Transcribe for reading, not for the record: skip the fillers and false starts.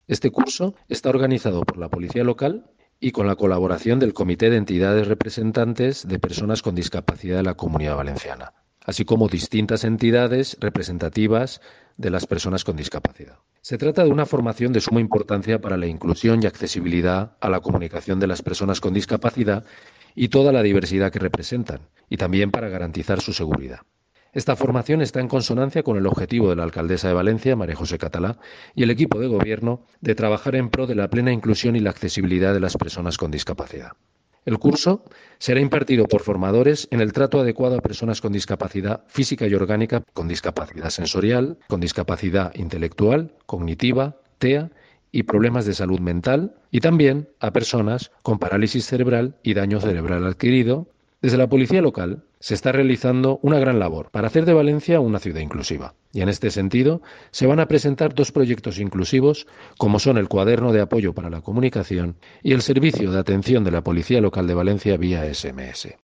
Este curso está organizado por la Policía Local y con la colaboración del Comité de Entidades Representantes de Personas con Discapacidad de la Comunidad Valenciana, así como distintas entidades representativas de las personas con discapacidad. Se trata de una formación de suma importancia para la inclusión y accesibilidad a la comunicación de las personas con discapacidad y toda la diversidad que representan, y también para garantizar su seguridad. Esta formación está en consonancia con el objetivo de la alcaldesa de Valencia, María José Catalá, y el equipo de gobierno de trabajar en pro de la plena inclusión y la accesibilidad de las personas con discapacidad. El curso será impartido por formadores en el trato adecuado a personas con discapacidad física y orgánica, con discapacidad sensorial, con discapacidad intelectual, cognitiva, TEA y problemas de salud mental, y también a personas con parálisis cerebral y daño cerebral adquirido. Desde la Policía Local se está realizando una gran labor para hacer de Valencia una ciudad inclusiva. Y en este sentido se van a presentar dos proyectos inclusivos, como son el Cuaderno de Apoyo para la Comunicación y el Servicio de Atención de la Policía Local de Valencia vía SMS.